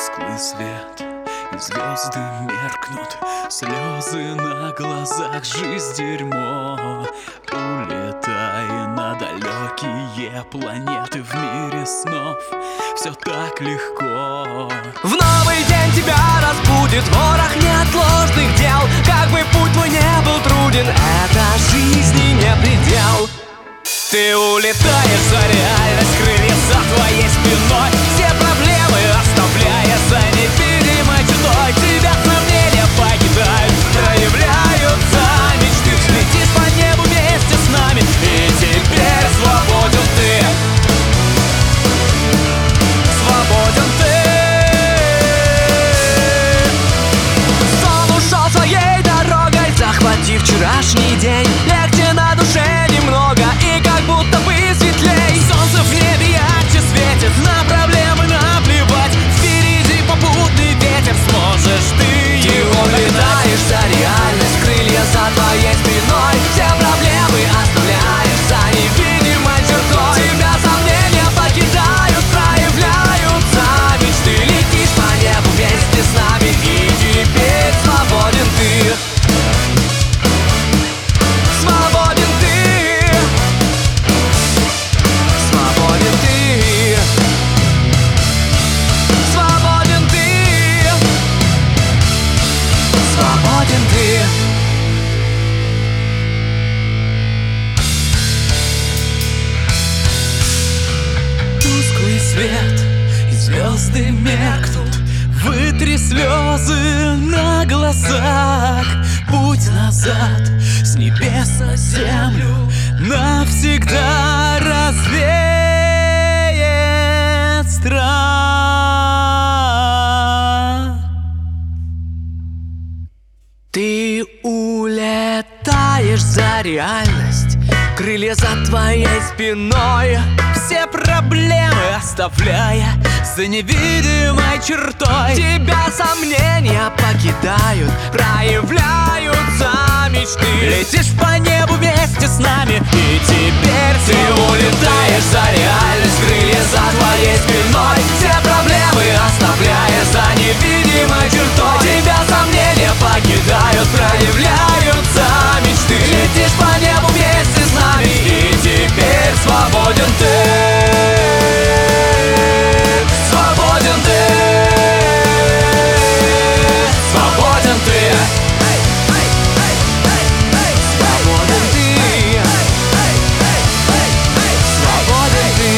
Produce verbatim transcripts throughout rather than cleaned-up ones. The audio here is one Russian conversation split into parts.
Тусклый свет и звезды меркнут, слезы на глазах, жизнь дерьмо. Улетай на далекие планеты, в мире снов все так легко. В новый день тебя разбудит ворох неотложных дел. Как бы путь твой не был труден, это жизни не предел. Ты улетаешь за реальность, крылья за твоей спиной, все проблемы оставляя за невидимой чертой. Тебя сомнения покидают, проявляются мечты. Летишь по небу вместе с нами, и теперь свободен ты. Свободен ты. Сон ушел своей дорогой, захватив вчерашний день. Легче на душе немного, и как будто бы светлей. Солнце в небе ярче светит, на проблемы наплевать. Впереди попутный ветер, сможешь ты. Ты улетаешь за реальность, крылья за твоей спиной, все проблемы оставляешь за невидимой чертой. Тебя сомнения покидают, проявляются мечты. Летишь по небу вместе с нами, и теперь свободен ты. Свободен ты. Свободен ты. Свободен ты. Свободен ты. Тусклый свет и звезды меркнут, вытри слезы на глазах. Путь назад с небес на землю навсегда развеет страх. Ты улетаешь за реальность, крылья за твоей спиной, все проблемы оставляя за невидимой чертой. Тебя сомнения покидают, проявляются мечты. Летишь по небу вместе с нами, и теперь ты улетаешь за реальность, крылья за твоей спиной, все проблемы оставляя за невидимой чертой. Тебя сомнения покидают, проявляются мечты. Летишь по небу вместе с нами, и теперь свободен ты. Свободен ты. Свободен ты. Свободен ты. Свободен ты.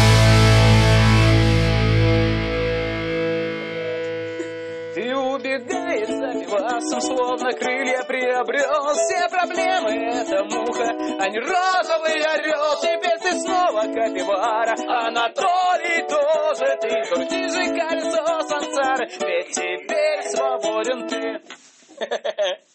Ты убегаешь за пивасом, словно крылья приобрел. Все проблемы — это муха, а не розовый орел. Теперь ты снова капибара, Анатолий тоже ты. Крути же колесо сансары, ведь теперь свободен ты.